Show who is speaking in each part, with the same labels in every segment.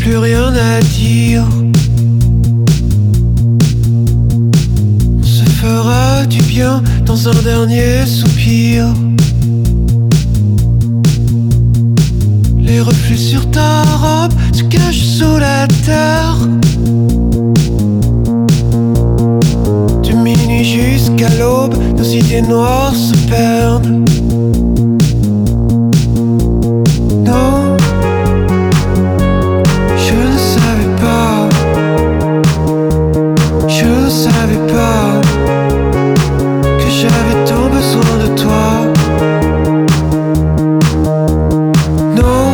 Speaker 1: plus rien à dire. On se fera du bien dans un dernier soupir. Les reflets sur ta robe se cachent sous la terre. Du minuit jusqu'à l'aube, nos idées noires se perdent. Non, je ne savais pas. Je ne savais pas que j'avais tant besoin de toi. Non,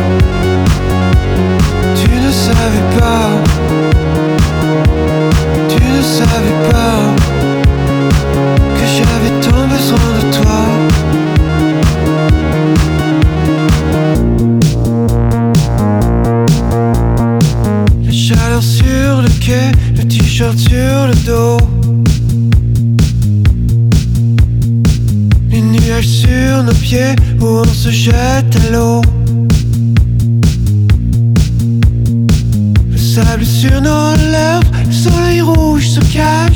Speaker 1: tu ne savais pas. Tu ne savais pas que j'avais tant besoin de toi. La chaleur sur le quai, le t-shirt sur le dos. Les nuages sur nos pieds où on se jette à l'eau. Le sable sur nos lèvres, le soleil rouge se cache.